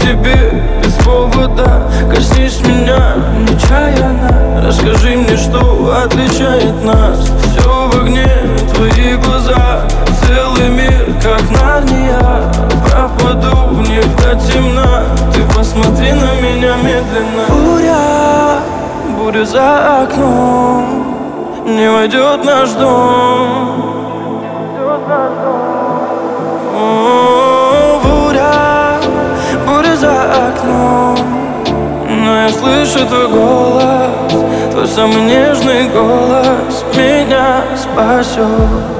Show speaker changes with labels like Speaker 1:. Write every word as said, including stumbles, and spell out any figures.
Speaker 1: тебе без повода. Коснись меня нечаянно, расскажи мне, что отличает нас. Все в огне, твои глаза, целый мир, как Нарния. Пропаду в них до темна, ты посмотри на меня медленно. Буря, буря за окном, не войдет наш дом. О, буря, буря за окном, но я слышу твой голос, твой самый нежный голос меня спасет.